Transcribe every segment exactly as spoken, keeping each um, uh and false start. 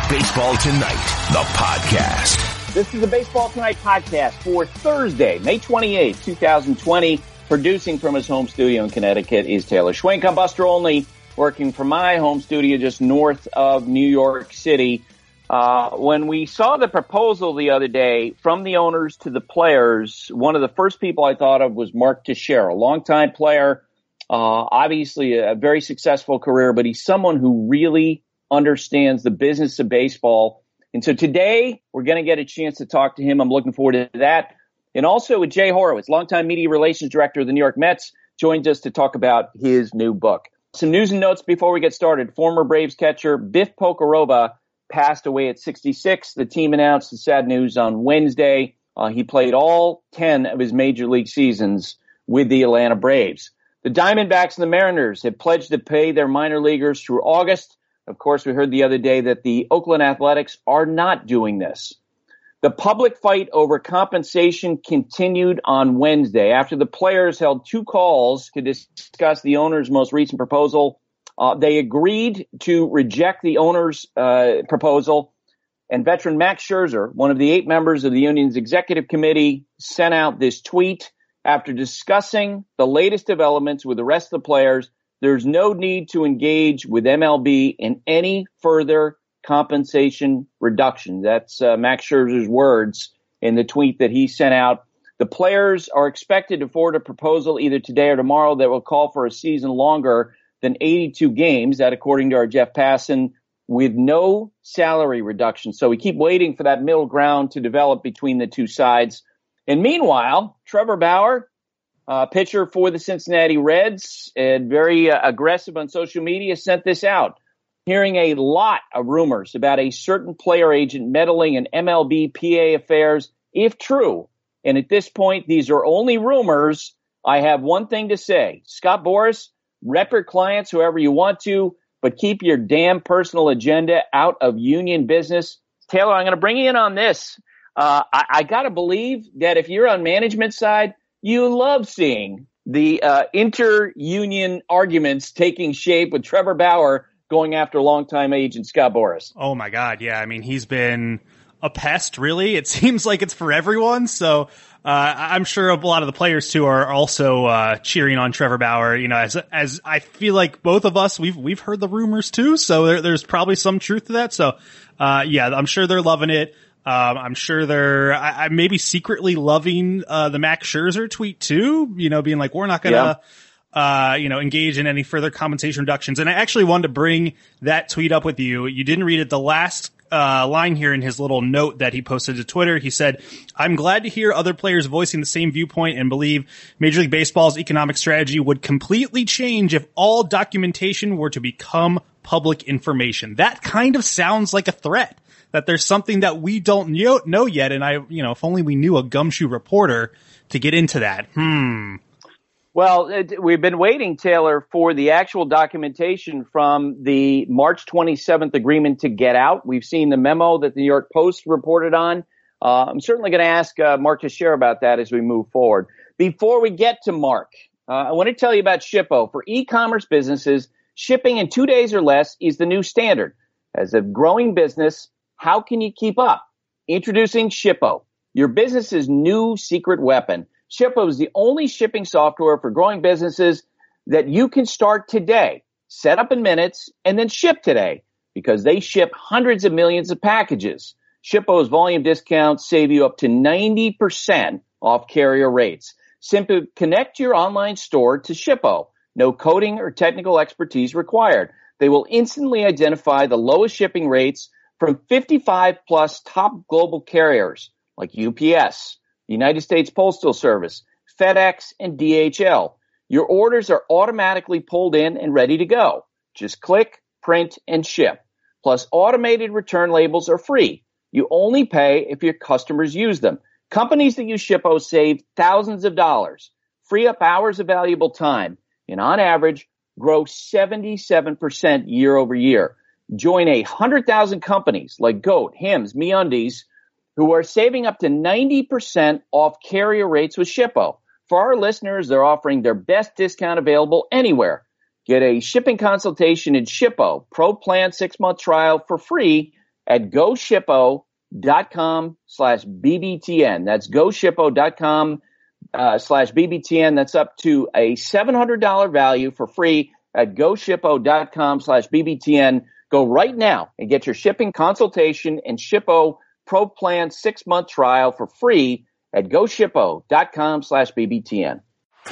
Baseball Tonight, the podcast. This is the Baseball Tonight podcast for Thursday, May twenty-eighth, twenty twenty. Producing from his home studio in Connecticut is Taylor Schwenk. I'm Buster Olney, working from my home studio just north of New York City. Uh, when we saw the proposal the other day from the owners to the players, one of the first people I thought of was Mark Teixeira, a longtime player, uh, obviously a very successful career, but he's someone who really understands the business of baseball. And so today we're going to get a chance to talk to him. I'm looking forward to that. And also with Jay Horowitz, longtime media relations director of the New York Mets, joins us to talk about his new book. Some news and notes before we get started. Former Braves catcher Biff Pocoroba passed away at sixty-six. The team announced the sad news on Wednesday. Uh, he played all ten of his major league seasons with the Atlanta Braves. The Diamondbacks and the Mariners have pledged to pay their minor leaguers through August. Of course, we heard the other day that the Oakland Athletics are not doing this. The public fight over compensation continued on Wednesday after the players held two calls to discuss the owner's most recent proposal. Uh, they agreed to reject the owner's uh, proposal, and veteran Max Scherzer, one of the eight members of the union's executive committee, sent out this tweet after discussing the latest developments with the rest of the players. There's no need to engage with M L B in any further compensation reduction. That's uh, Max Scherzer's words in the tweet that he sent out. The players are expected to forward a proposal either today or tomorrow that will call for a season longer than eighty-two games, that according to our Jeff Passan, with no salary reduction. So we keep waiting for that middle ground to develop between the two sides. And meanwhile, Trevor Bauer, uh, pitcher for the Cincinnati Reds, and very uh, aggressive on social media, sent this out. Hearing a lot of rumors about a certain player agent meddling in M L B P A affairs, if true. And at this point, these are only rumors. I have one thing to say. Scott Boras, rep your clients whoever you want to, but keep your damn personal agenda out of union business. Taylor, I'm going to bring you in on this. Uh, I, I got to believe that if you're on management side, you love seeing the uh, inter-union arguments taking shape with Trevor Bauer going after longtime agent Scott Boras. Oh, my God. Yeah, I mean, he's been a pest, really. It seems like it's for everyone. So uh, I'm sure a lot of the players, too, are also uh, cheering on Trevor Bauer. You know, as as I feel like both of us, we've we've heard the rumors, too. So there, there's probably some truth to that. So, uh, yeah, I'm sure they're loving it. Um, I'm sure they're I, I maybe secretly loving uh, the Max Scherzer tweet, too, you know, being like, we're not going to. Yeah. Uh, you know, engage in any further compensation reductions. And I actually wanted to bring that tweet up with you. You didn't read it. The last uh line here in his little note that he posted to Twitter, he said, I'm glad to hear other players voicing the same viewpoint and believe Major League Baseball's economic strategy would completely change if all documentation were to become public information. That kind of sounds like a threat, that there's something that we don't know yet. And I, you know, if only we knew a gumshoe reporter to get into that. Hmm. Well, it, we've been waiting, Taylor, for the actual documentation from the March twenty-seventh agreement to get out. We've seen the memo that the New York Post reported on. Uh, I'm certainly going to ask uh, Mark Teixeira about that as we move forward. Before we get to Mark, uh, I want to tell you about Shippo. For e-commerce businesses, shipping in two days or less is the new standard. As a growing business, how can you keep up? Introducing Shippo, your business's new secret weapon. Shippo is the only shipping software for growing businesses that you can start today, set up in minutes, and then ship today because they ship hundreds of millions of packages. Shippo's volume discounts save you up to ninety percent off carrier rates. Simply connect your online store to Shippo. No coding or technical expertise required. They will instantly identify the lowest shipping rates from fifty-five plus top global carriers like U P S, United States Postal Service, FedEx, and D H L. Your orders are automatically pulled in and ready to go. Just click, print, and ship. Plus, automated return labels are free. You only pay if your customers use them. Companies that use Shippo save thousands of dollars, free up hours of valuable time, and on average, grow seventy-seven percent year over year. Join a one hundred thousand companies like Goat, Hims, MeUndies, who are saving up to ninety percent off carrier rates with Shippo. For our listeners, they're offering their best discount available anywhere. Get a shipping consultation in Shippo Pro Plan six-month trial for free at goshippo.com slash BBTN. That's goshippo.com uh, slash BBTN. That's up to a seven hundred dollars value for free at goshippo.com slash BBTN. Go right now and get your shipping consultation and Shippo Pro Plan six-month trial for free at goshippo.com slash BBTN.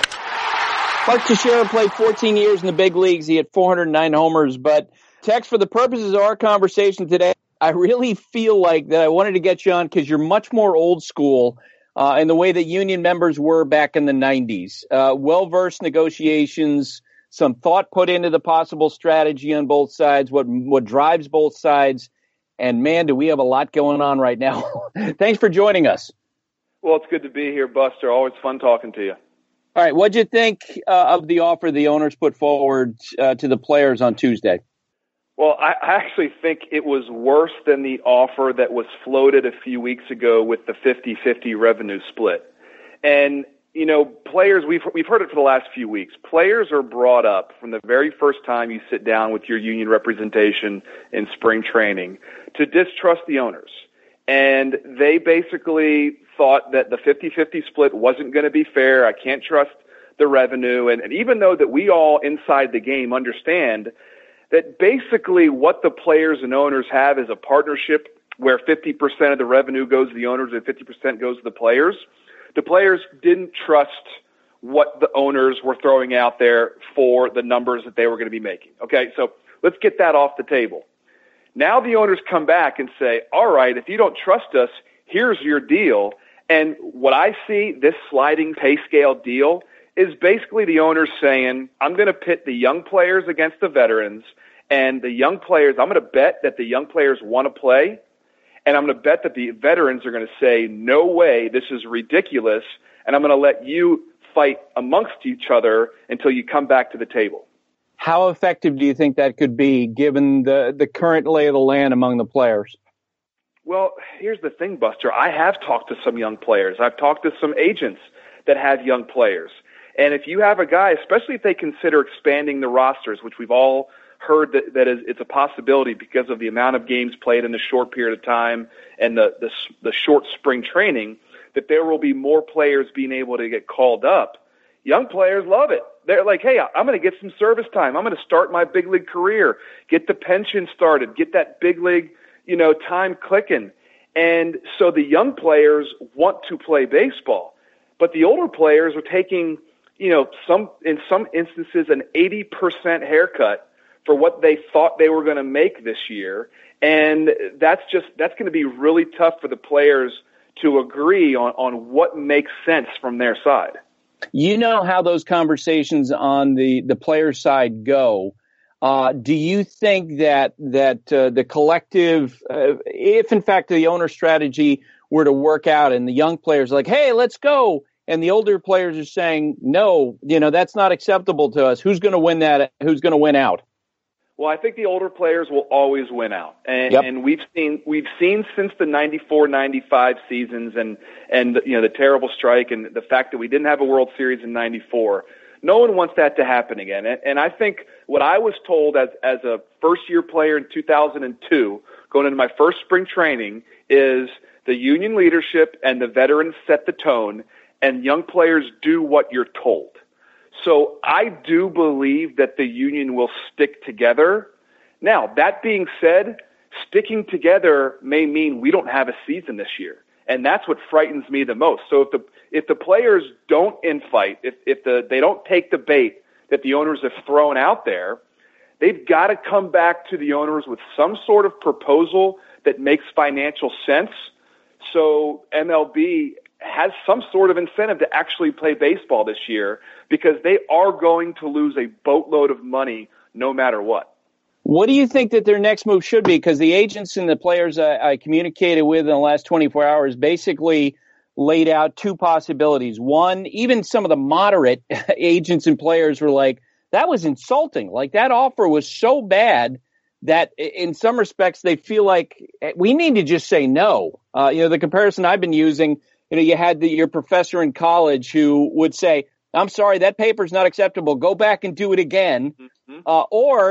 Mark Teixeira played fourteen years in the big leagues. He had four hundred nine homers. But, Tex, for the purposes of our conversation today, I really feel like that I wanted to get you on because you're much more old school uh, in the way that union members were back in the nineties. Uh, well-versed negotiations, some thought put into the possible strategy on both sides, what what drives both sides. And, man, do we have a lot going on right now. Thanks for joining us. Well, it's good to be here, Buster. Always fun talking to you. All right, what'd you think uh, of the offer the owners put forward uh, to the players on Tuesday? Well, I actually think it was worse than the offer that was floated a few weeks ago with the fifty-fifty revenue split. And, you know, players, we've we've heard it for the last few weeks. Players are brought up from the very first time you sit down with your union representation in spring training to distrust the owners. And they basically thought that the fifty-fifty split wasn't going to be fair. I can't trust the revenue. And, and even though that we all inside the game understand that basically what the players and owners have is a partnership where fifty percent of the revenue goes to the owners and fifty percent goes to the players, the players didn't trust what the owners were throwing out there for the numbers that they were going to be making. Okay, so let's get that off the table. Now the owners come back and say, all right, if you don't trust us, here's your deal. And what I see, this sliding pay scale deal, is basically the owners saying, I'm going to pit the young players against the veterans, and the young players, I'm going to bet that the young players want to play, and I'm going to bet that the veterans are going to say, no way, this is ridiculous, and I'm going to let you fight amongst each other until you come back to the table. How effective do you think that could be, given the, the current lay of the land among the players? Well, here's the thing, Buster. I have talked to some young players. I've talked to some agents that have young players. And if you have a guy, especially if they consider expanding the rosters, which we've all heard that, that is, it's a possibility because of the amount of games played in a short period of time and the, the, the short spring training, that there will be more players being able to get called up. Young players love it. They're like, hey, I'm going to get some service time. I'm going to start my big league career, get the pension started, get that big league, you know, time clicking. And so the young players want to play baseball, but the older players are taking, you know, some, in some instances, an eighty percent haircut for what they thought they were going to make this year. And that's just, that's going to be really tough for the players to agree on, on what makes sense from their side. You know how those conversations on the, the player side go. Uh, do you think that that uh, the collective, uh, if in fact the owner strategy were to work out and the young players are like, hey, let's go, and the older players are saying, no, you know, that's not acceptable to us, who's going to win that? Who's going to win out? Well, I think the older players will always win out, and, yep. and we've seen we've seen since the ninety-four ninety-five seasons, and and you know the terrible strike, and the fact that we didn't have a World Series in ninety-four. No one wants that to happen again, and, and I think what I was told as as a first year player in two thousand two, going into my first spring training, is the union leadership and the veterans set the tone, and young players do what you're told. So I do believe that the union will stick together. Now, that being said, sticking together may mean we don't have a season this year, and that's what frightens me the most. So if the if the players don't infight, if if the they don't take the bait that the owners have thrown out there, they've got to come back to the owners with some sort of proposal that makes financial sense. So M L B has some sort of incentive to actually play baseball this year, because they are going to lose a boatload of money no matter what. What do you think that their next move should be? Because the agents and the players I, I communicated with in the last twenty-four hours basically laid out two possibilities. One, even some of the moderate agents and players were like, that was insulting. Like, that offer was so bad that in some respects they feel like we need to just say no. Uh, you know, the comparison I've been using, you know, you had the, your professor in college who would say, I'm sorry, that paper's not acceptable. Go back and do it again. Mm-hmm. Uh, or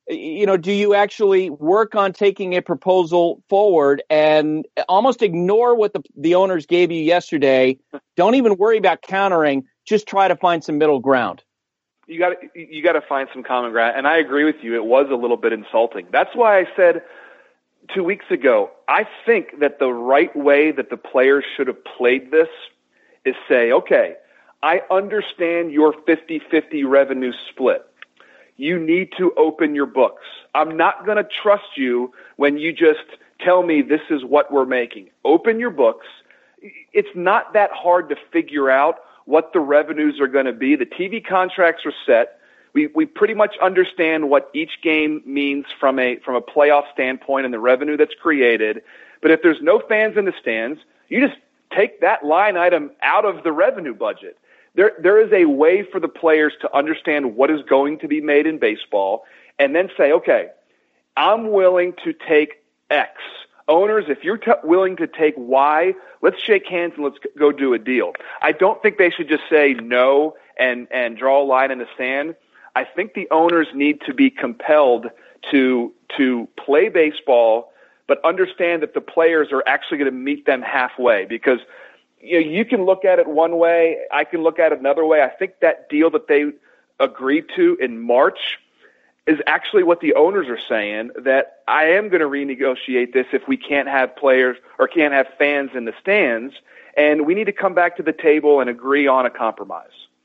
you know, do you actually work on taking a proposal forward and almost ignore what the, the owners gave you yesterday? Don't even worry about countering. Just try to find some middle ground. You got you got to find some common ground. And I agree with you. It was a little bit insulting. That's why I said two weeks ago, I think that the right way that the players should have played this is say, okay, I understand your fifty-fifty revenue split. You need to open your books. I'm not going to trust you when you just tell me this is what we're making. Open your books. It's not that hard to figure out what the revenues are going to be. The T V contracts are set. We we pretty much understand what each game means from a from a playoff standpoint and the revenue that's created. But if there's no fans in the stands, you just take that line item out of the revenue budget. There, there is a way for the players to understand what is going to be made in baseball and then say, okay, I'm willing to take X. Owners, if you're t- willing to take Y, let's shake hands and let's go do a deal. I don't think they should just say no and, and draw a line in the sand. I think the owners need to be compelled to, to play baseball, but understand that the players are actually going to meet them halfway, because you know, you can look at it one way, I can look at it another way. I think that deal that they agreed to in March is actually what the owners are saying, that I am going to renegotiate this if we can't have players or can't have fans in the stands, and we need to come back to the table and agree on a compromise.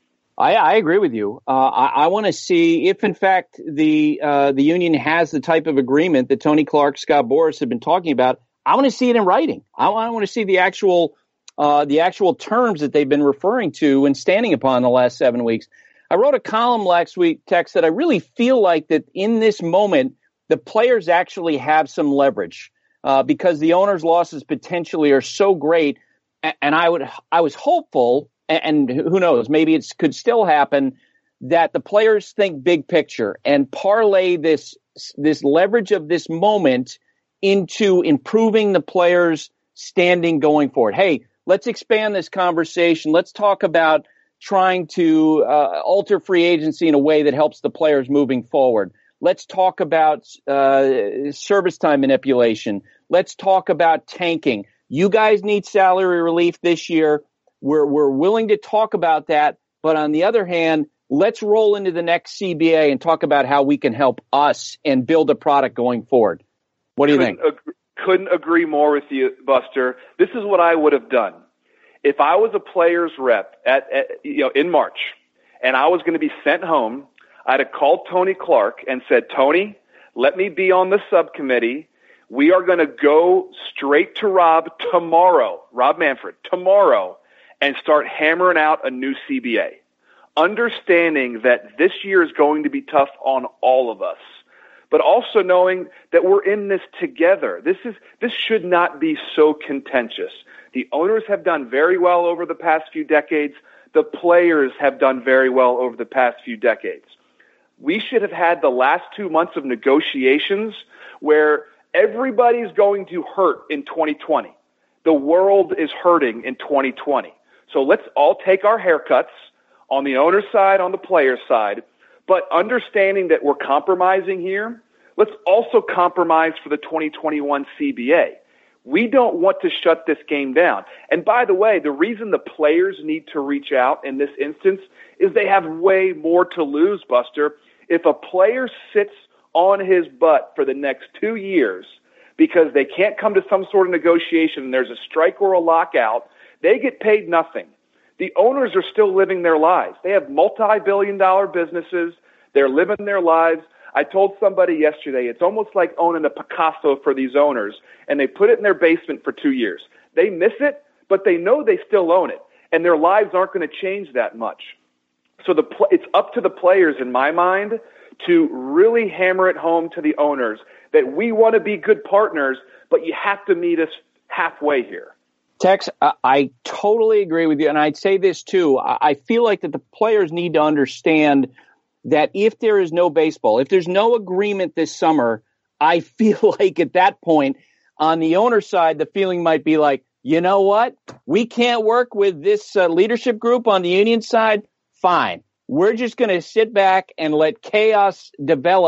I, I agree with you. Uh, I, I want to see if, in fact, the uh, the union has the type of agreement that Tony Clark, Scott Boras have been talking about. I want to see it in writing. I, I want to see the actual Uh, the actual terms that they've been referring to and standing upon the last seven weeks. I wrote a column last week, Tex, that I really feel like that in this moment, the players actually have some leverage uh, because the owners' losses potentially are so great. And I would, I was hopeful, and who knows, maybe it could still happen, that the players think big picture and parlay this, this leverage of this moment into improving the players' standing going forward. Hey, let's expand this conversation. Let's talk about trying to uh, alter free agency in a way that helps the players moving forward. Let's talk about uh, service time manipulation. Let's talk about tanking. You guys need salary relief this year. We're we're willing to talk about that. But on the other hand, let's roll into the next C B A and talk about how we can help us and build a product going forward. What do you think? Agree. Couldn't agree more with you, Buster. This is what I would have done. If I was a player's rep at, at you know in March and I was going to be sent home, I'd have called Tony Clark and said, Tony, let me be on the subcommittee. We are going to go straight to Rob tomorrow, Rob Manfred, tomorrow, and start hammering out a new C B A. Understanding that this year is going to be tough on all of us, but also knowing that we're in this together. This is this should not be so contentious. The owners have done very well over the past few decades. The players have done very well over the past few decades. We should have had the last two months of negotiations where everybody's going to hurt in twenty twenty. The world is hurting in twenty twenty. So let's all take our haircuts on the owner's side, on the player's side, but understanding that we're compromising here, let's also compromise for the twenty twenty-one C B A. We don't want to shut this game down. And by the way, the reason the players need to reach out in this instance is they have way more to lose, Buster. If a player sits on his butt for the next two years because they can't come to some sort of negotiation and there's a strike or a lockout, they get paid nothing. The owners are still living their lives. They have multi-billion dollar businesses. They're living their lives. I told somebody yesterday, it's almost like owning a Picasso for these owners, and they put it in their basement for two years. They miss it, but they know they still own it, and their lives aren't going to change that much. So the it's up to the players, in my mind, to really hammer it home to the owners that we want to be good partners, but you have to meet us halfway here. Tex, I, I totally agree with you, and I'd say this too. I, I feel like that the players need to understand that if there is no baseball, if there's no agreement this summer, I feel like at that point, on the owner side, the feeling might be like, you know what? We can't work with this uh, leadership group on the union side. Fine. We're just going to sit back and let chaos develop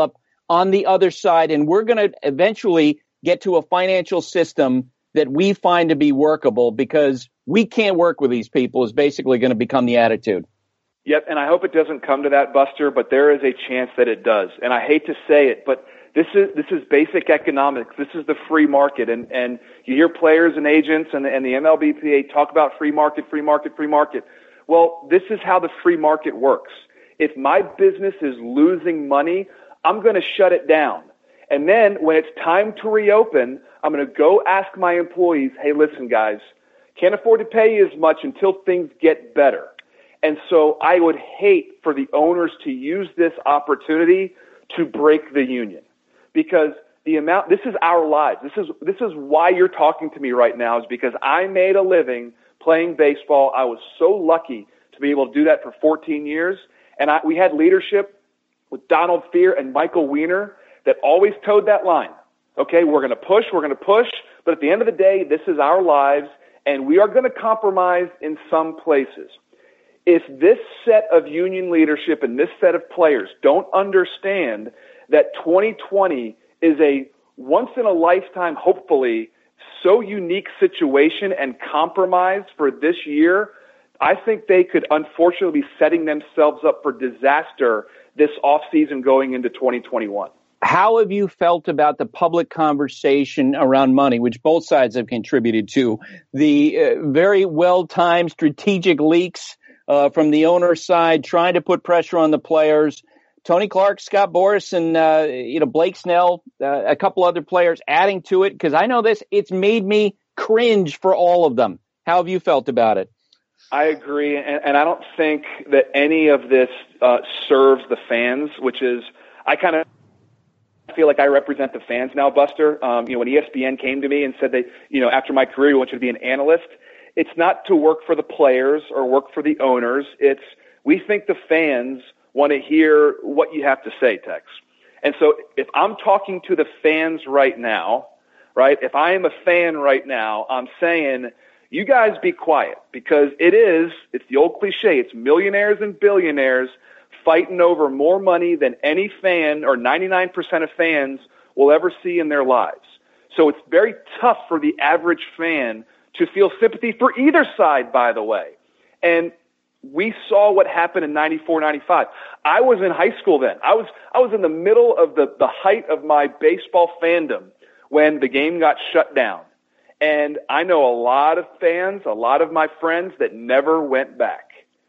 on the other side, and we're going to eventually get to a financial system that we find to be workable because we can't work with these people is basically going to become the attitude. Yep, and I hope it doesn't come to that, Buster, but there is a chance that it does. And I hate to say it, but this is this is basic economics. This is the free market. And, and you hear players and agents and, and the M L B P A talk about free market, free market, free market. Well, this is how the free market works. If my business is losing money, I'm going to shut it down. And then when it's time to reopen, I'm going to go ask my employees, hey, listen, guys, can't afford to pay you as much until things get better. And so I would hate for the owners to use this opportunity to break the union, because the amount, this is our lives. This is, this is why you're talking to me right now, is because I made a living playing baseball. I was so lucky to be able to do that for fourteen years. And I, we had leadership with Donald Fear and Michael Weiner that always towed that line. Okay, we're going to push, we're going to push, but at the end of the day, this is our lives, and we are going to compromise in some places. If this set of union leadership and this set of players don't understand that twenty twenty is a once-in-a-lifetime, hopefully, so unique situation and compromise for this year, I think they could unfortunately be setting themselves up for disaster this offseason going into twenty twenty-one. How have you felt about the public conversation around money, which both sides have contributed to? The uh, very well-timed strategic leaks uh, from the owner's side, trying to put pressure on the players. Tony Clark, Scott Boras, and uh, you know Blake Snell, uh, a couple other players adding to it, because I know this, it's made me cringe for all of them. How have you felt about it? I agree, and, and I don't think that any of this uh, serves the fans, which is, I kind of feel like I represent the fans now, Buster. Um, you know, when E S P N came to me and said that, you know, after my career, we want you to be an analyst, it's not to work for the players or work for the owners. It's, we think the fans want to hear what you have to say, Tex. And so if I'm talking to the fans right now, right, if I am a fan right now, I'm saying, you guys be quiet, because it is, it's the old cliche, it's millionaires and billionaires fighting over more money than any fan or ninety-nine percent of fans will ever see in their lives. So it's very tough for the average fan to feel sympathy for either side, by the way. And we saw what happened in ninety-four, ninety-five. I was in high school then. I was I was in the middle of the, the height of my baseball fandom when the game got shut down. And I know a lot of fans, a lot of my friends that never went back.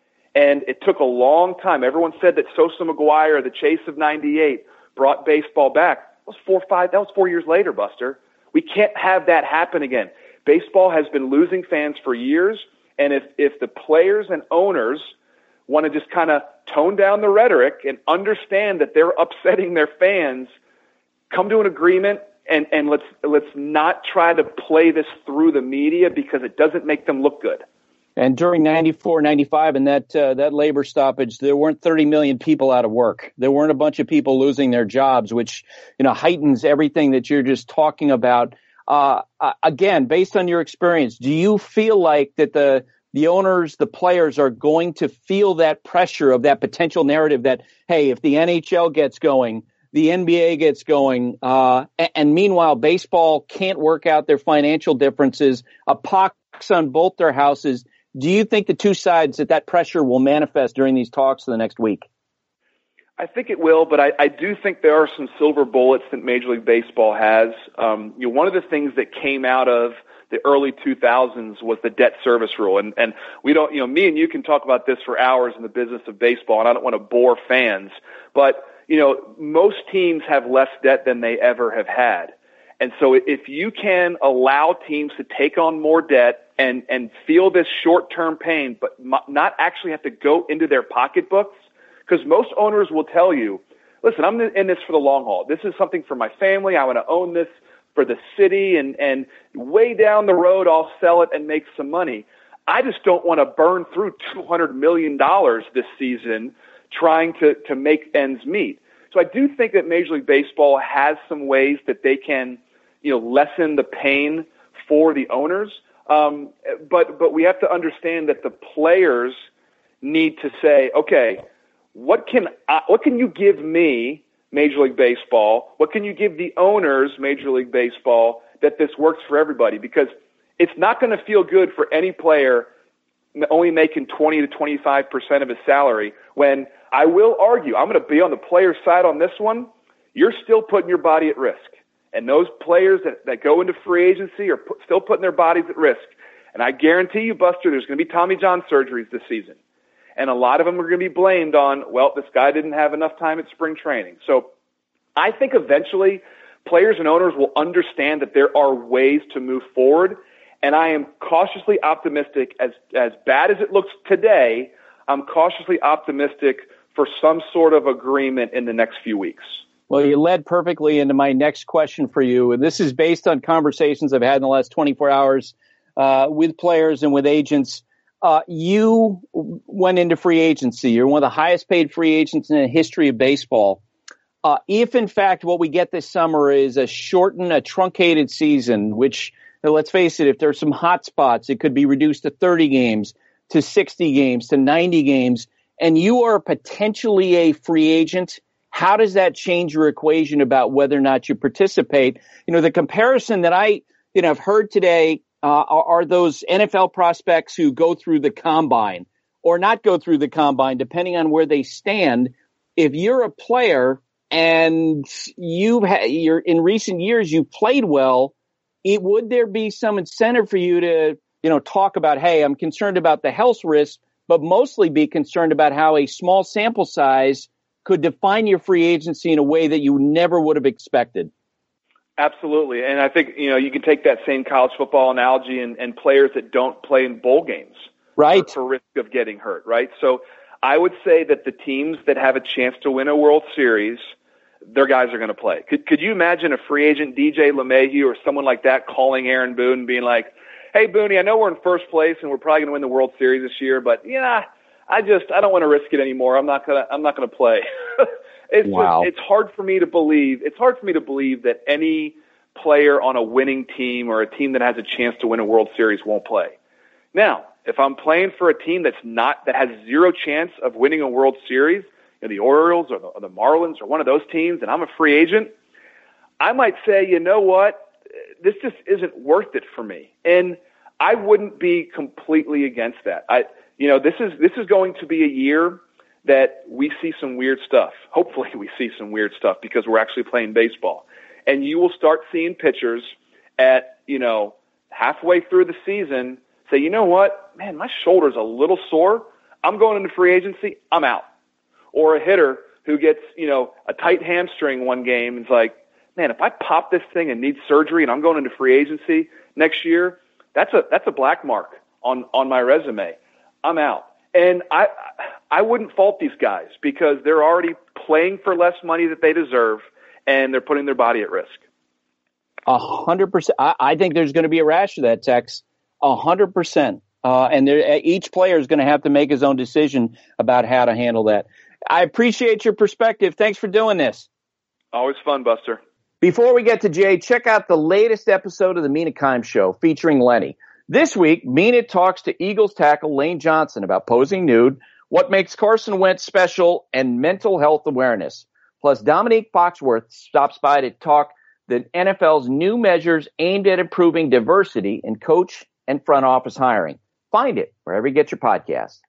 And it took a long time. Everyone said that Sosa McGuire, the chase of ninety-eight, brought baseball back. That was four, five, that was four years later, Buster. We can't have that happen again. Baseball has been losing fans for years. And if, if the players and owners want to just kind of tone down the rhetoric and understand that they're upsetting their fans, come to an agreement. And, and let's let's not try to play this through the media, because it doesn't make them look good. And during ninety-four, ninety-five and that uh, that labor stoppage, there weren't thirty million people out of work. There weren't a bunch of people losing their jobs, which, you know, heightens everything that you're just talking about. Uh, uh, again, based on your experience, do you feel like that the the owners, the players are going to feel that pressure of that potential narrative that, hey, if the N H L gets going, the N B A gets going, uh, and, and meanwhile, baseball can't work out their financial differences, a pox on both their houses. Do you think the two sides, that that pressure will manifest during these talks for the next week? I think it will, but I, I do think there are some silver bullets that Major League Baseball has. Um, you know, one of the things that came out of the early two thousands was the debt service rule. And, and we don't, you know, me and you can talk about this for hours in the business of baseball, and I don't want to bore fans, but you know, most teams have less debt than they ever have had. And so if you can allow teams to take on more debt and, and feel this short-term pain, but not actually have to go into their pocketbooks, because most owners will tell you, listen, I'm in this for the long haul. This is something for my family. I want to own this for the city, and, and way down the road, I'll sell it and make some money. I just don't want to burn through two hundred million dollars this season trying to, to make ends meet. So I do think that Major League Baseball has some ways that they can, you know, lessen the pain for the owners. Um, but, but we have to understand that the players need to say, okay, what can I, what can you give me Major League Baseball? What can you give the owners, Major League Baseball, that this works for everybody? Because it's not going to feel good for any player only making twenty to twenty-five percent of his salary when I will argue, I'm going to be on the player's side on this one, you're still putting your body at risk. And those players that, that go into free agency are put, still putting their bodies at risk. And I guarantee you, Buster, there's going to be Tommy John surgeries this season. And a lot of them are going to be blamed on, well, this guy didn't have enough time at spring training. So I think eventually players and owners will understand that there are ways to move forward. And I am cautiously optimistic, as, as bad as it looks today, I'm cautiously optimistic for some sort of agreement in the next few weeks. Well, you led perfectly into my next question for you. And this is based on conversations I've had in the last twenty-four hours uh, with players and with agents. Uh, you went into free agency. You're one of the highest paid free agents in the history of baseball. Uh, if, in fact, what we get this summer is a shortened, a truncated season, which, let's face it, if there's some hot spots, it could be reduced to thirty games, to sixty games, to ninety games, and you are potentially a free agent, how does that change your equation about whether or not you participate? You know, the comparison that I, you know, I've heard today uh, are, are those N F L prospects who go through the combine or not go through the combine, depending on where they stand. If you're a player and you've ha- you're in recent years you've played well, it would there be some incentive for you to, you know, talk about, hey, I'm concerned about the health risk, but mostly be concerned about how a small sample size could define your free agency in a way that you never would have expected? Absolutely. And I think, you know, you can take that same college football analogy and, and players that don't play in bowl games. Right. For, for risk of getting hurt, right? So I would say that the teams that have a chance to win a World Series, their guys are going to play. Could, could you imagine a free agent, D J LeMahieu or someone like that, calling Aaron Boone and being like, hey, Booney, I know we're in first place and we're probably going to win the World Series this year, but yeah, I just, I don't want to risk it anymore. I'm not going to, I'm not going to play. it's wow. just, it's hard for me to believe. It's hard for me to believe that any player on a winning team or a team that has a chance to win a World Series won't play. Now, if I'm playing for a team that's not, that has zero chance of winning a World Series, you know, the Orioles or the, or the Marlins or one of those teams, and I'm a free agent, I might say, you know what? This just isn't worth it for me. And I wouldn't be completely against that. I, you know, this is, this is going to be a year that we see some weird stuff. Hopefully we see some weird stuff because we're actually playing baseball. And you will start seeing pitchers at, you know, halfway through the season say, you know what, man, my shoulder's a little sore. I'm going into free agency. I'm out. Or a hitter who gets, you know, a tight hamstring one game and is like, man, if I pop this thing and need surgery and I'm going into free agency next year, that's a that's a black mark on, on my resume. I'm out. And I I wouldn't fault these guys because they're already playing for less money that they deserve and they're putting their body at risk. A hundred percent. I, I think there's going to be a rash of that, Tex. A hundred percent. Uh, and there, each player is going to have to make his own decision about how to handle that. I appreciate your perspective. Thanks for doing this. Always fun, Buster. Before we get to Jay, check out the latest episode of the Mina Kimes Show featuring Lenny. This week, Mina talks to Eagles tackle Lane Johnson about posing nude, what makes Carson Wentz special, and mental health awareness. Plus, Dominique Foxworth stops by to talk the N F L's new measures aimed at improving diversity in coach and front office hiring. Find it wherever you get your podcasts.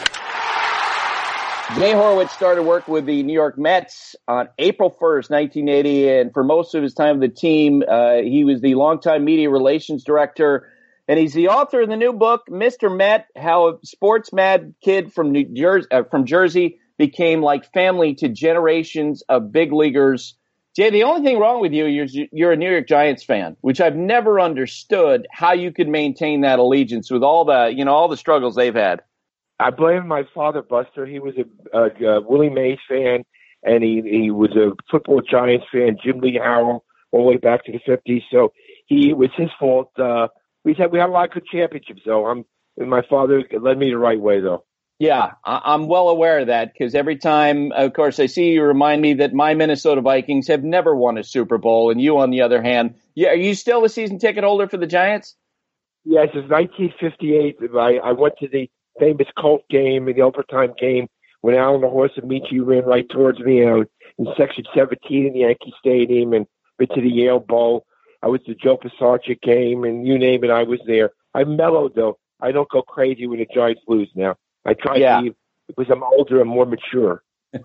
Jay Horwitz started work with the New York Mets on April first, nineteen eighty, and for most of his time with the team, uh, he was the longtime media relations director, and he's the author of the new book, Mister Met, How a Sports Mad Kid from New Jersey, uh, from Jersey became like family to generations of big leaguers. Jay, the only thing wrong with you is you're a New York Giants fan, which I've never understood how you could maintain that allegiance with all the, you know, all the struggles they've had. I blame my father, Buster. He was a, a, a Willie Mays fan, and he, he was a football Giants fan, Jim Lee Harrell, all the way back to the fifties. So he it was his fault. Uh, we had we had a lot of good championships, though. I'm and my father led me the right way, though. Yeah, I'm well aware of that because every time, of course, I see you remind me that my Minnesota Vikings have never won a Super Bowl, and you, on the other hand, yeah, are you still a season ticket holder for the Giants? Yes, it's nineteen fifty-eight. I, I went to the famous Colt game, the overtime game, when Alan the Horse of Michi ran right towards me. And in Section seventeen in Yankee Stadium and been to the Yale Bowl. I was the Joe Pisarcik game, and you name it, I was there. I'm mellowed, though. I don't go crazy when the Giants lose now. I try yeah. to, because I'm older and more mature.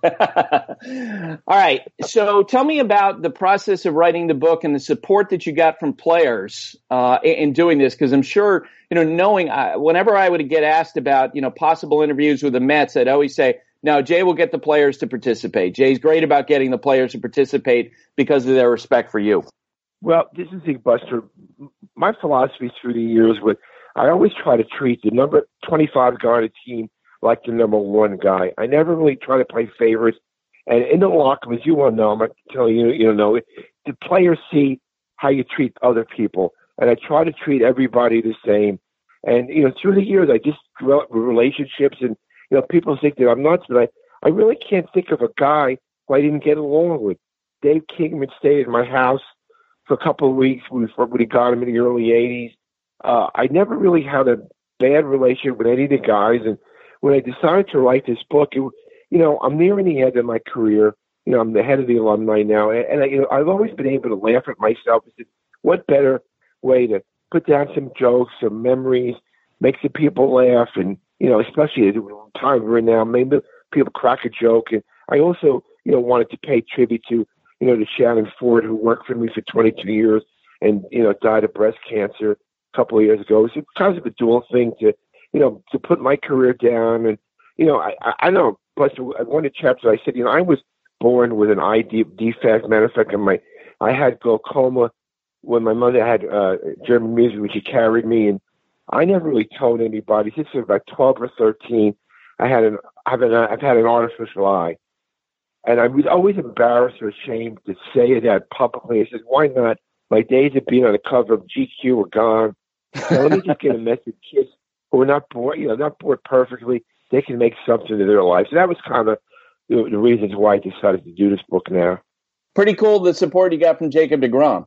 All right. So tell me about the process of writing the book and the support that you got from players uh, in, in doing this, because I'm sure, you know, knowing uh, whenever I would get asked about, you know, possible interviews with the Mets, I'd always say, no, Jay will get the players to participate. Jay's great about getting the players to participate because of their respect for you. Well, this is the Buster. My philosophy through the years was I always try to treat the number twenty-five guy on the team like the number one guy. I never really try to play favorites. And in the locker room, as you well know, I'm not telling you, you don't know, the players see how you treat other people. And I try to treat everybody the same. And, you know, through the years, I just developed relationships. And, you know, people think that I'm nuts, but I, I really can't think of a guy who I didn't get along with. Dave Kingman stayed at my house for a couple of weeks when we got him in the early eighties. Uh, I never really had a bad relationship with any of the guys. And when I decided to write this book, it, you know, I'm nearing the end of my career. You know, I'm the head of the alumni now. And, and I, you know, I've always been able to laugh at myself. I said, what better way to put down some jokes, some memories, make some people laugh. And, you know, especially at the time we're in now, maybe people crack a joke. And I also, you know, wanted to pay tribute to, you know, to Shannon Ford, who worked for me for twenty-two years and, you know, died of breast cancer a couple of years ago. It's kind of a dual thing to, you know, to put my career down. And, you know, I, I, I know, plus one of the chapters I said, you know, I was born with an eye de- defect. Matter of fact, my, I had glaucoma when my mother had uh, German music, when she carried me. And I never really told anybody. Since I was about twelve or thirteen, I had an, I've, an, I've had an artificial eye. And I was always embarrassed or ashamed to say that publicly. I said, why not? My days of being on the cover of G Q are gone. So let me just get a message. Kids who are not born, you know, not born perfectly, they can make something of their lives. So that was kind of the, the reasons why I decided to do this book now. Pretty cool, the support you got from Jacob deGrom.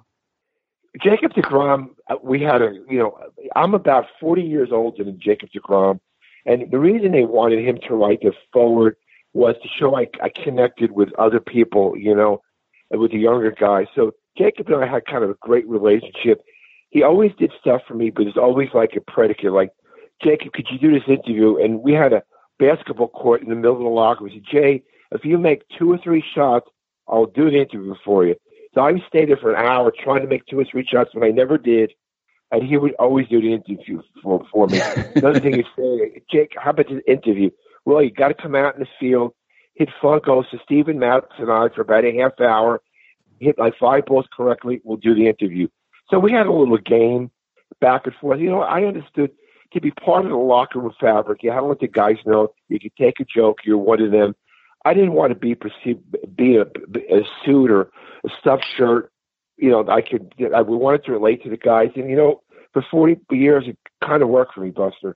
Jacob deGrom, we had a, you know, I'm about forty years older than Jacob deGrom. And the reason they wanted him to write the forward was to show I, I connected with other people, you know, with the younger guys. So Jacob and I had kind of a great relationship. He always did stuff for me, but it's always like a predicate, like, Jacob, could you do this interview? And we had a basketball court in the middle of the locker room. He said, Jay, if you make two or three shots, I'll do the interview for you. So I would stay there for an hour trying to make two or three shots, but I never did. And he would always do the interview for, for me. Another thing is saying, Jake, how about this interview? Well, you got to come out in the field, hit four goals to Steven Matz and I for about a half hour, hit like five balls correctly, we'll do the interview. So we had a little game back and forth. You know, I understood to be part of the locker room fabric. You had to let the guys know you could take a joke, you're one of them. I didn't want to be perceived, be a, a suit or a stuffed shirt. You know, I could, I wanted to relate to the guys. And, you know, for forty years, it kind of worked for me, Buster.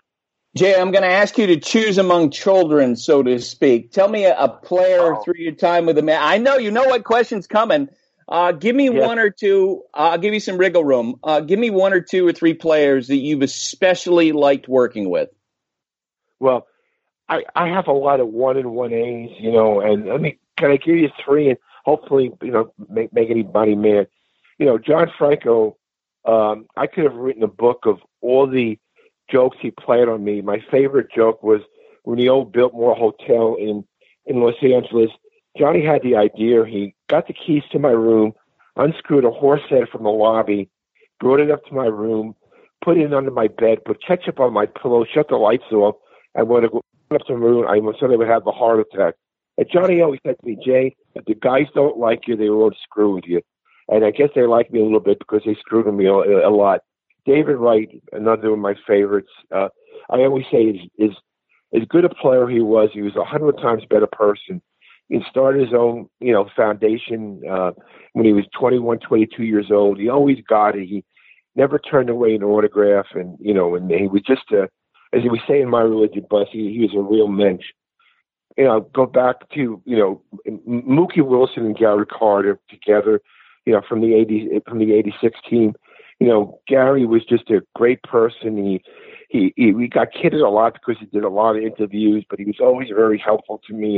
Jay, I'm going to ask you to choose among children, so to speak. Tell me a, a player oh. through your time with a man. I know you know what question's coming. Uh, give me yes. one or two. Uh, I'll give you some wriggle room. Uh, give me one or two or three players that you've especially liked working with. Well, I, I have a lot of one and one A's, you know, and let me, can I give you three and hopefully, you know, make, make anybody mad? You know, John Franco, um, I could have written a book of all the jokes he played on me. My favorite joke was when the old Biltmore Hotel in, in Los Angeles, Johnny had the idea. He got the keys to my room, unscrewed a horse head from the lobby, brought it up to my room, put it under my bed, put ketchup on my pillow, shut the lights off, and when I went up to the room, I said I would have a heart attack. And Johnny always said to me, Jay, if the guys don't like you, they won't screw with you. And I guess they like me a little bit because they screwed with me a, a lot. David Wright, another of my favorites. Uh, I always say is, is as good a player he was, he was a hundred times better person. He started his own, you know, foundation uh, when he was twenty-one, twenty-two years old. He always got it. He never turned away an autograph, and you know, and he was just a, as we say in my religion, Bus, he, he was a real mensch. You know, go back to you know Mookie Wilson and Gary Carter together. You know, from the eighty from the eighty-six team. You know, Gary was just a great person. He, he, he, we got kidded a lot because he did a lot of interviews, but he was always very helpful to me. And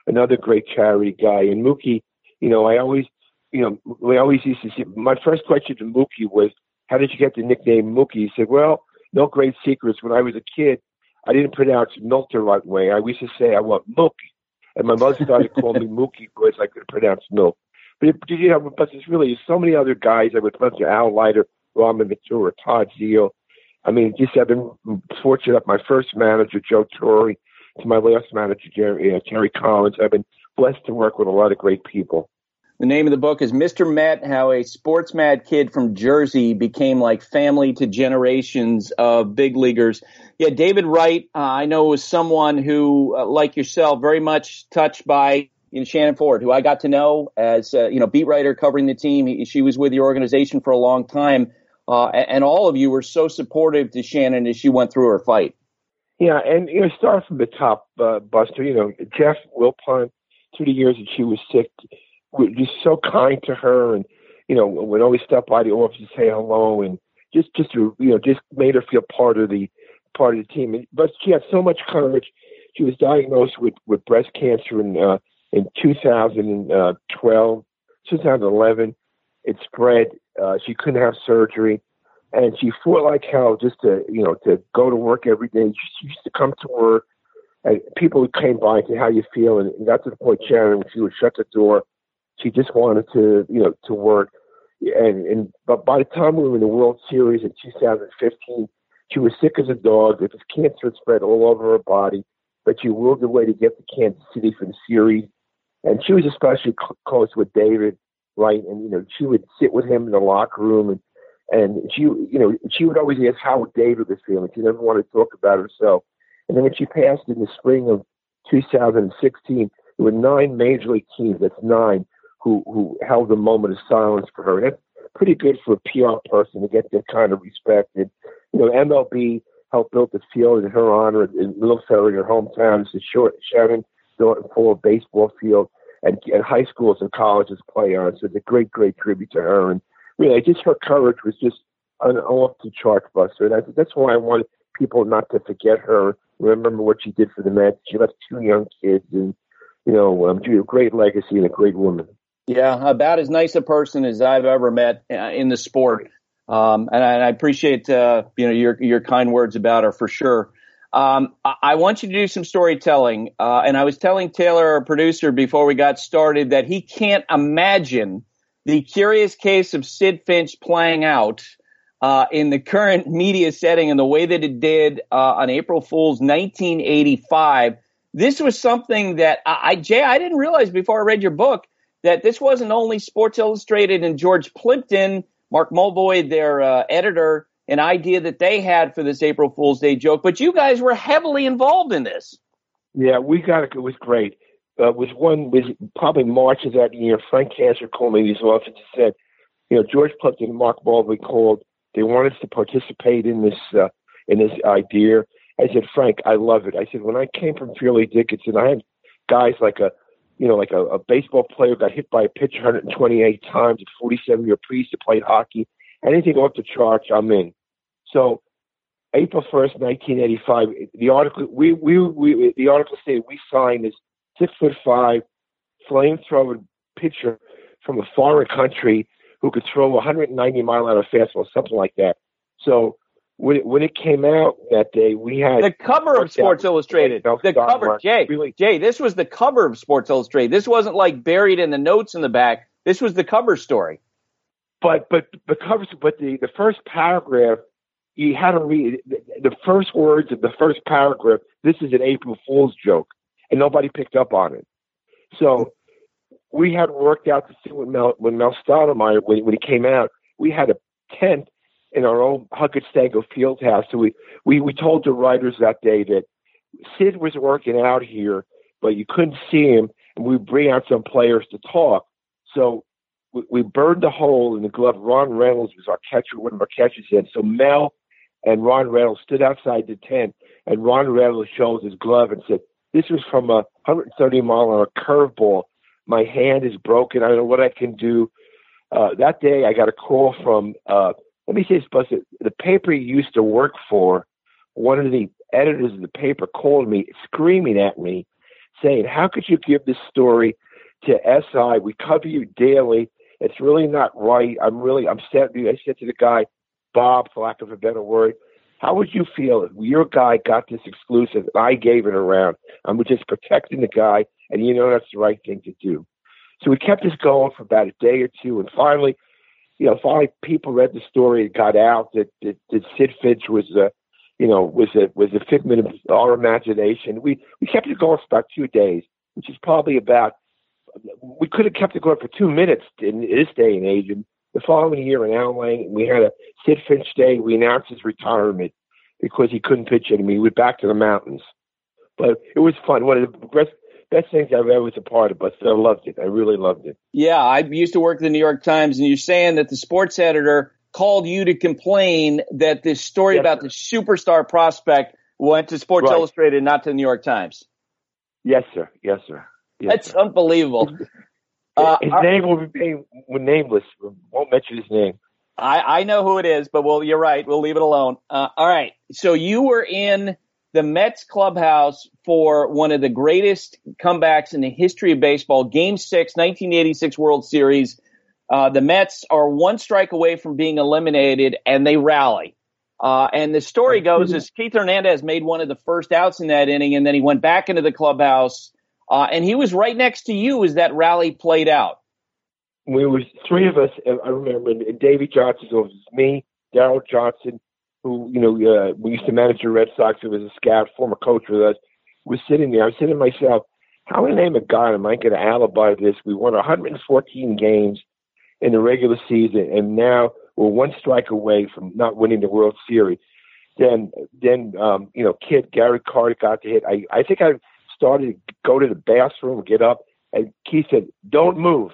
another great charity guy. And Mookie, you know, I always, you know, we always used to see, my first question to Mookie was, how did you get the nickname Mookie? He said, well, no great secrets. When I was a kid, I didn't pronounce milk the right way. I used to say I want Mookie. And my mother started calling me Mookie because I could pronounce milk. But, it, you know, but there's really so many other guys. I would love to Al Leiter, Ramen Ventura, Todd Zeal. I mean, just I've been fortunate. My first manager, Joe Torre, to my last manager, Jerry, uh, Terry Collins. I've been blessed to work with a lot of great people. The name of the book is Mister Met, How a Sports Mad Kid from Jersey Became Like Family to Generations of Big Leaguers. Yeah, David Wright, uh, I know, was someone who, uh, like yourself, very much touched by you know, Shannon Ford, who I got to know as uh, you know beat writer covering the team. He, she was with your organization for a long time, uh, and, and all of you were so supportive to Shannon as she went through her fight. Yeah, and you know, start from the top, uh, Buster. You know, Jeff Wilpon, through the years that she was sick, were just so kind to her, and you know, would always stop by the office and say hello, and just, just to, you know, just made her feel part of the part of the team. But she had so much courage. She was diagnosed with, with breast cancer in uh, in two thousand twelve, two thousand eleven. It spread. Uh, she couldn't have surgery, and she fought like hell just to, you know, to go to work every day. She used to come to work, and people came by and say, "How you feel?" And it got to the point, Sharon, when she would shut the door, she just wanted to, you know, to work. And, and but by the time we were in the World Series in two thousand fifteen, she was sick as a dog. It was cancer had spread all over her body, but she willed away to get to Kansas City for the series. And she was especially cl- close with David, right? And you know, she would sit with him in the locker room, and and she, you know, she would always ask how David was feeling. She never wanted to talk about herself. And then when she passed in the spring of two thousand sixteen, there were nine major league teams. That's nine. Who, who held a moment of silence for her. And that's pretty good for a P R person to get that kind of respect. And, you know, M L B helped build the field in her honor in Little Ferry, her hometown. It's a short Sharon Thornton full baseball field, and, and high schools and colleges play on. So it's a great, great tribute to her. And really, just her courage was just an off the chart, Buster. And that's, that's why I wanted people not to forget her. Remember what she did for the Mets. She left two young kids, and, you know, um, she had a great legacy and a great woman. Yeah, about as nice a person as I've ever met uh, in the sport, um, and, I, and I appreciate uh, you know your your kind words about her for sure. Um, I, I want you to do some storytelling, uh, and I was telling Taylor, our producer, before we got started, that he can't imagine the curious case of Sid Finch playing out uh, in the current media setting in the way that it did uh, on April Fool's nineteen eighty-five. This was something that I, I Jay, I didn't realize before I read your book, that this wasn't only Sports Illustrated and George Plimpton, Mark Mulvoy, their uh, editor, an idea that they had for this April Fool's Day joke, but you guys were heavily involved in this. Yeah, we got it. It was great. Uh, it was one, was probably March of that year. Frank Cancer called me these office and said, you know, George Plimpton and Mark Mulvoy called. They wanted us to participate in this, uh, in this idea. I said, Frank, I love it. I said, when I came from Fairleigh Dickinson, I had guys like a, you know, like a, a baseball player got hit by a pitcher one hundred twenty-eight times, a forty-seven-year priest that played hockey. Anything off the charts, I'm in. So April first, nineteen eighty-five, the article we we, we the article stated we signed this six foot five flamethrower pitcher from a foreign country who could throw one hundred ninety mile an hour fastball, something like that. So when it, when it came out that day, we had the cover of Sports Illustrated. The cover, Jay, really, Jay, this was the cover of Sports Illustrated. This wasn't like buried in the notes in the back. This was the cover story. But but the covers, but the, the first paragraph, you had to read the, the first words of the first paragraph. This is an April Fool's joke, and nobody picked up on it. So we had worked out to see when Mel when Mel Stoudemire when when he came out, we had a tent in our own Huggett-Stango field house. So we, we, we told the writers that day that Sid was working out here, but you couldn't see him, and we'd bring out some players to talk. So we, we burned a hole in the glove. Ron Reynolds was our catcher, one of our catchers in. So Mel and Ron Reynolds stood outside the tent, and Ron Reynolds showed his glove and said, this was from a one hundred thirty mile an hour curveball. My hand is broken. I don't know what I can do. Uh, that day, I got a call from, uh, let me say this, Buster, the paper he used to work for, one of the editors of the paper called me, screaming at me, saying, how could you give this story to S I? We cover you daily. It's really not right. I'm really upset. I said to the guy, Bob, for lack of a better word, how would you feel if your guy got this exclusive and I gave it around? I'm just protecting the guy, and you know that's the right thing to do. So we kept this going for about a day or two, and finally, you know, finally people read the story. It got out that, that, that Sid Finch was a, you know, was a was a figment of our imagination. We we kept it going for about two days, which is probably about. We could have kept it going for two minutes in this day and age. And the following year in Al Lang, we had a Sid Finch Day. We announced his retirement because he couldn't pitch anymore. He went back to the mountains. But it was fun. One of the best, best things I've ever was a part of. But I loved it. I really loved it. Yeah, I used to work at the New York Times, and you're saying that the sports editor called you to complain that this story yes, about sir. the superstar prospect went to Sports right. Illustrated, not to the New York Times. Yes, sir. Yes, sir. Yes, That's sir. unbelievable. Uh, his name will be nameless. We won't mention his name. I, I know who it is, but well, you're right. We'll leave it alone. Uh, all right. So you were in the Mets clubhouse for one of the greatest comebacks in the history of baseball, Game six, nineteen eighty-six World Series. Uh, the Mets are one strike away from being eliminated, and they rally. Uh, and the story goes is Keith Hernandez made one of the first outs in that inning, and then he went back into the clubhouse. Uh, and he was right next to you as that rally played out. We were three of us. I remember Davey Johnson. So it was me, Darryl Johnson, who you know uh, we used to manage the Red Sox. Who was a scout, former coach with us. Was sitting there. I was saying to myself, "How would I name a guy? Am I going to alibi this? We won one hundred fourteen games in the regular season, and now we're one strike away from not winning the World Series." Then, then um, you know, kid Gary Carter got to hit. I, I think I. started to go to the bathroom, get up, and Keith said, "Don't move.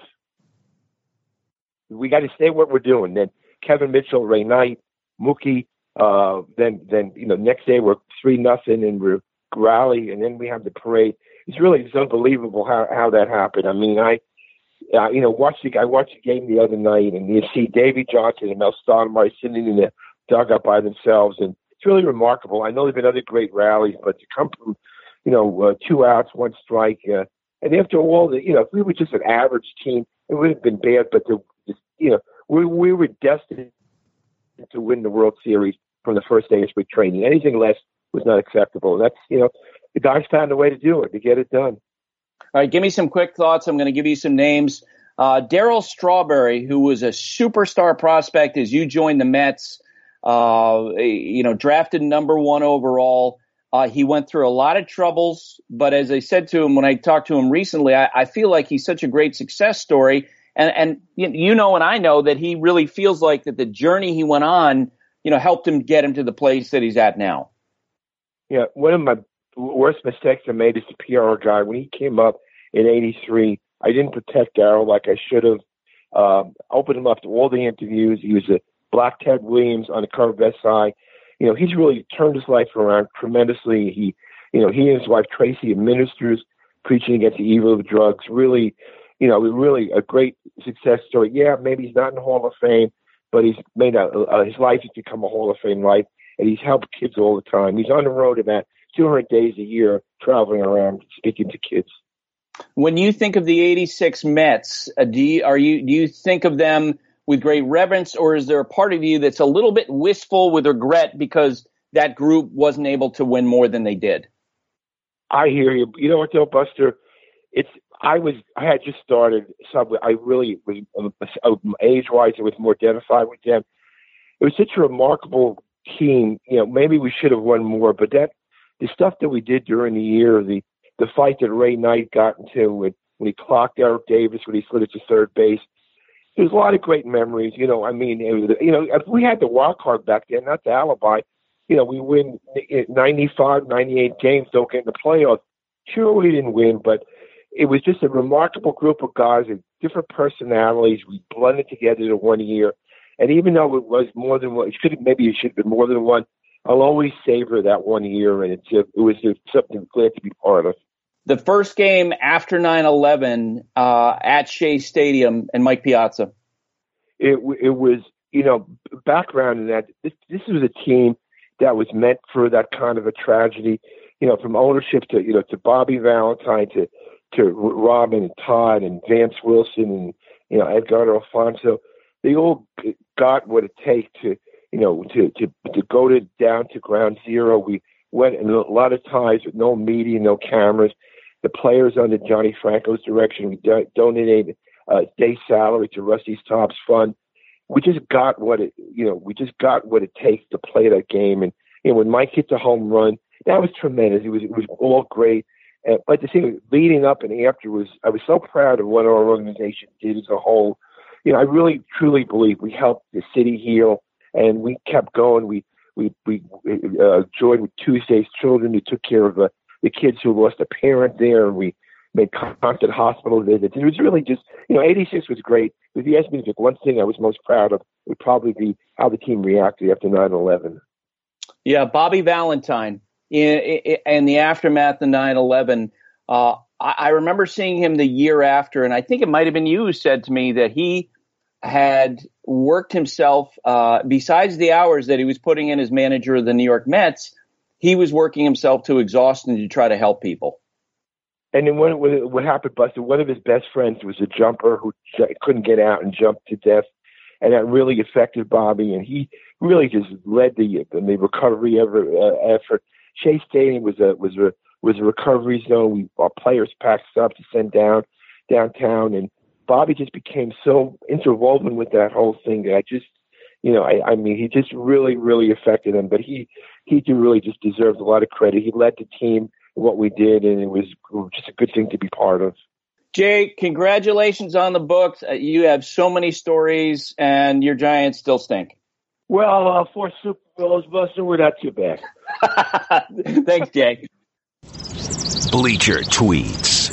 We got to stay what we're doing." Then Kevin Mitchell, Ray Knight, Mookie. Uh, then, then you know, next day we're three nothing, and we're rally, and then we have the parade. It's really it's unbelievable how, how that happened. I mean, I, uh, you know, watched the I watched the game the other night, and you see Davey Johnson and Mel Stoudemire sitting in the dugout by themselves, and it's really remarkable. I know there've been other great rallies, but to come from you know, uh, two outs, one strike. Uh, and after all, the, you know, if we were just an average team, it would have been bad. But, the, the, you know, we, we were destined to win the World Series from the first day of spring training. Anything less was not acceptable. And that's, you know, the guys found a way to do it, to get it done. All right, give me some quick thoughts. I'm going to give you some names. Uh, Darryl Strawberry, who was a superstar prospect as you joined the Mets, uh, you know, drafted number one overall. Uh, he went through a lot of troubles, but as I said to him when I talked to him recently, I, I feel like he's such a great success story. And, and you know and I know that he really feels like that the journey he went on, you know, helped him get him to the place that he's at now. Yeah, one of my worst mistakes I made as a P R guy, when he came up in eighty-three, I didn't protect Darryl like I should have. Um, opened him up to all the interviews. He was a Black Ted Williams on the cover of S I. You know, he's really turned his life around tremendously. He, you know, he and his wife Tracy are ministers preaching against the evil of drugs. Really, you know, really a great success story. Yeah, maybe he's not in the Hall of Fame, but he's made a, uh, his life has become a Hall of Fame life, and he's helped kids all the time. He's on the road about two hundred days a year traveling around speaking to kids. When you think of the eighty-six Mets, uh, do you, are you do you think of them with great reverence, or is there a part of you that's a little bit wistful with regret because that group wasn't able to win more than they did? I hear you. You know what, though, Buster? It's I was I had just started, so I really was uh, age-wise, I was more identified with them. It was such a remarkable team. You know, maybe we should have won more, but that the stuff that we did during the year, the the fight that Ray Knight got into when, when he clocked Eric Davis, when he slid it to third base. There's a lot of great memories. You know, I mean, it was, you know, if we had the wild card back then, not the alibi, you know, we win ninety-five, ninety-eight games, don't get in the playoffs. Sure, we didn't win, but it was just a remarkable group of guys with different personalities. We blended together to one year. And even though it was more than one, it should have, maybe it should have been more than one, I'll always savor that one year. And it's, it was something I'm glad to be part of. The first game after nine eleven uh, at Shea Stadium and Mike Piazza. It it was, you know, background in that, this, this was a team that was meant for that kind of a tragedy. you know, from ownership to, you know, to Bobby Valentine to, to Robin and Todd and Vance Wilson and, you know, Edgardo Alfonso, they all got what it takes to, you know, to, to, to go to down to ground zero. We went in a lot of times with no media, no cameras. The players under Johnny Franco's direction, we do, donated a day salary to Rusty's Tops Fund. We just got what it, you know, we just got what it takes to play that game. And, you know, when Mike hit the home run, that was tremendous. It was, it was all great. And, but the thing leading up and after was, I was so proud of what our organization did as a whole. You know, I really, truly believe we helped the city heal, and we kept going. We, we, we uh, joined with Tuesday's Children. We took care of uh, the kids who lost a parent there, and we made constant hospital visits. It was really just, you know, eighty-six was great. If you asked me to pick one thing I was most proud of, it would probably be how the team reacted after nine eleven. Yeah, Bobby Valentine. In, in, in the aftermath of nine eleven, uh, I, I remember seeing him the year after, and I think it might have been you who said to me that he had worked himself, uh, besides the hours that he was putting in as manager of the New York Mets, he was working himself to exhaustion to try to help people. And then what, what happened, Buster, one of his best friends was a jumper who couldn't get out and jumped to death, and that really affected Bobby, and he really just led the, the recovery ever, uh, effort. Shea Stadium was a was a was a recovery zone. We our players packed up to send down downtown, and Bobby just became so interwoven with that whole thing that I just, you know, I, I mean, he just really, really affected him. But he he really just deserves a lot of credit. He led the team in what we did, and it was just a good thing to be part of. Jay, congratulations on the books. Uh, you have so many stories, and your Giants still stink. Well, uh, four Super Bowls, Buster, we're not too bad. Thanks, Jay. Bleacher Tweets.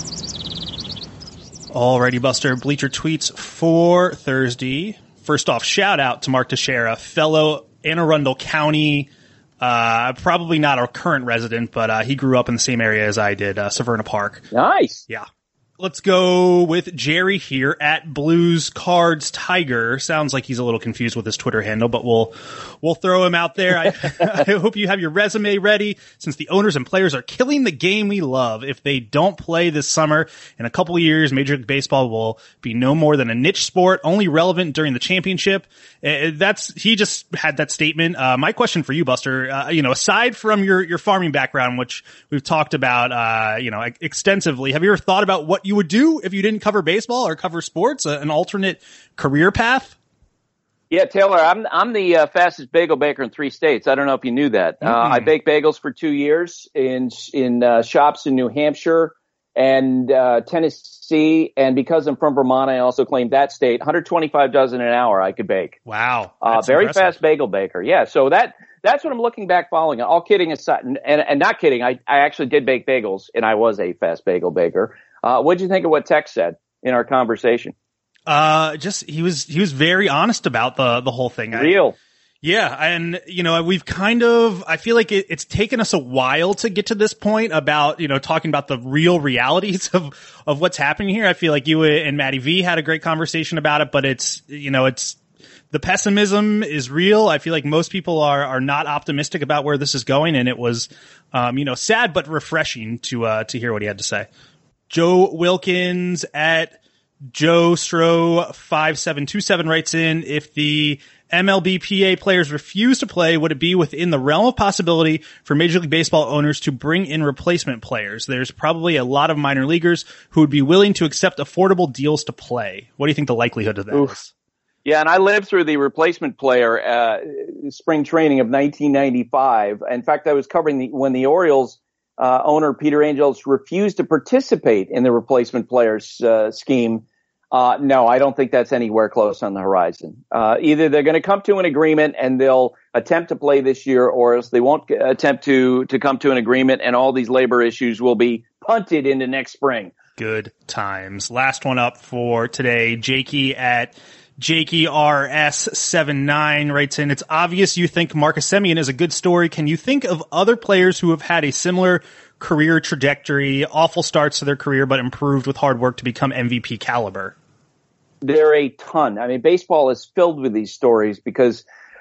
Alrighty, Buster. Bleacher Tweets for Thursday. First off, shout out to Mark Teixeira, fellow Anne Arundel County, uh, probably not a current resident, but uh, he grew up in the same area as I did, uh, Severna Park. Nice. Yeah. Let's go with Jerry here at Blues Cards Tiger. Sounds like he's a little confused with his Twitter handle, but we'll we'll throw him out there. I, I hope you have your resume ready, since the owners and players are killing the game we love. If they don't play this summer, in a couple of years, Major League Baseball will be no more than a niche sport, only relevant during the championship. Uh, that's he just had that statement. Uh, my question for you, Buster, uh, you know, aside from your your farming background, which we've talked about, uh, you know, extensively, have you ever thought about what you would do if you didn't cover baseball or cover sports, uh, an alternate career path? Yeah, Taylor, I'm I'm the uh, fastest bagel baker in three states. I don't know if you knew that. Mm-hmm. Uh, I baked bagels for two years in in uh, shops in New Hampshire and uh, Tennessee, and because I'm from Vermont, I also claimed that state. one hundred twenty-five dozen an hour I could bake. Wow, uh, very impressive. Fast bagel baker. Yeah, so that that's what I'm looking back following. All kidding aside, and, and, and not kidding, I I actually did bake bagels, and I was a fast bagel baker. Uh, what'd you think of what Tex said in our conversation? Uh, just, he was, he was very honest about the, the whole thing. Real. I, yeah. And, you know, we've kind of, I feel like it, it's taken us a while to get to this point about, you know, talking about the real realities of, of what's happening here. I feel like you and Matty V had a great conversation about it, but it's, you know, it's, the pessimism is real. I feel like most people are, are not optimistic about where this is going. And it was, um, you know, sad, but refreshing to, uh, to hear what he had to say. Joe Wilkins at Joe Stro five seven two seven writes in, if the M L B P A players refuse to play, would it be within the realm of possibility for Major League Baseball owners to bring in replacement players? There's probably a lot of minor leaguers who would be willing to accept affordable deals to play. What do you think the likelihood of that Oof. is? Yeah, and I lived through the replacement player uh, spring training of nineteen ninety-five. In fact, I was covering the, when the Orioles Uh, owner Peter Angels refused to participate in the replacement players uh, scheme. Uh, no, I don't think that's anywhere close on the horizon. Uh, either they're going to come to an agreement and they'll attempt to play this year, or else they won't attempt to to come to an agreement, and all these labor issues will be punted into next spring. Good times. Last one up for today. Jakey at Jakey R S seventy-nine writes in, it's obvious you think Marcus Semien is a good story. Can you think of other players who have had a similar career trajectory, awful starts to their career, but improved with hard work to become M V P caliber? There are a ton. I mean, baseball is filled with these stories because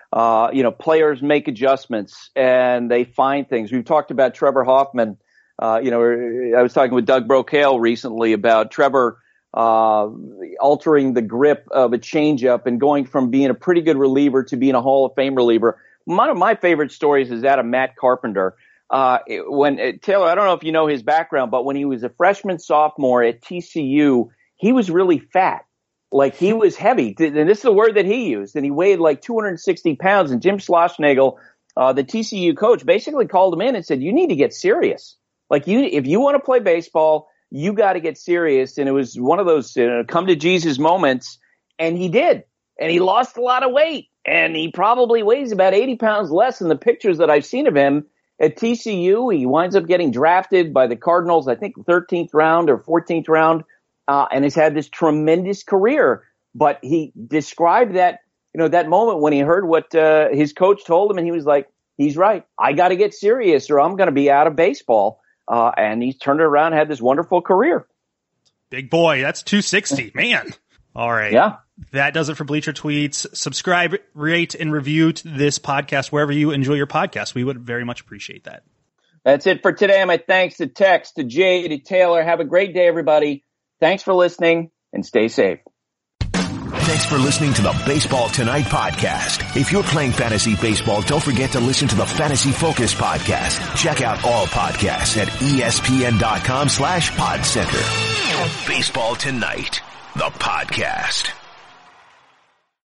uh, you know, players make adjustments and they find things. We've talked about Trevor Hoffman. Uh, you know, I was talking with Doug Brocail recently about Trevor uh, altering the grip of a changeup and going from being a pretty good reliever to being a Hall of Fame reliever. One of my favorite stories is that of Matt Carpenter. Uh, when uh, Taylor, I don't know if you know his background, but when he was a freshman sophomore at T C U, he was really fat. Like he was heavy. And this is the word that he used. And he weighed like two hundred sixty pounds. And Jim Schlossnagle, uh, the T C U coach, basically called him in and said, you need to get serious. Like you, if you want to play baseball, you got to get serious. And it was one of those uh, come to Jesus moments. And he did. And he lost a lot of weight. And he probably weighs about eighty pounds less in the pictures that I've seen of him at T C U. He winds up getting drafted by the Cardinals, I think thirteenth round or fourteenth round, uh, and has had this tremendous career. But he described that, you know, that moment when he heard what uh, his coach told him, and he was like, he's right. I got to get serious or I'm going to be out of baseball. Uh, and he's turned it around, had this wonderful career. Big boy. That's two sixty, man. All right. Yeah. That does it for Bleacher Tweets. Subscribe, rate, and review to this podcast wherever you enjoy your podcast. We would very much appreciate that. That's it for today. My thanks to Tex, to Jay, to Taylor. Have a great day, everybody. Thanks for listening, and stay safe. Thanks for listening to the Baseball Tonight podcast. If you're playing fantasy baseball, don't forget to listen to the Fantasy Focus podcast. Check out all podcasts at espn.com slash pod center. Baseball Tonight, the podcast.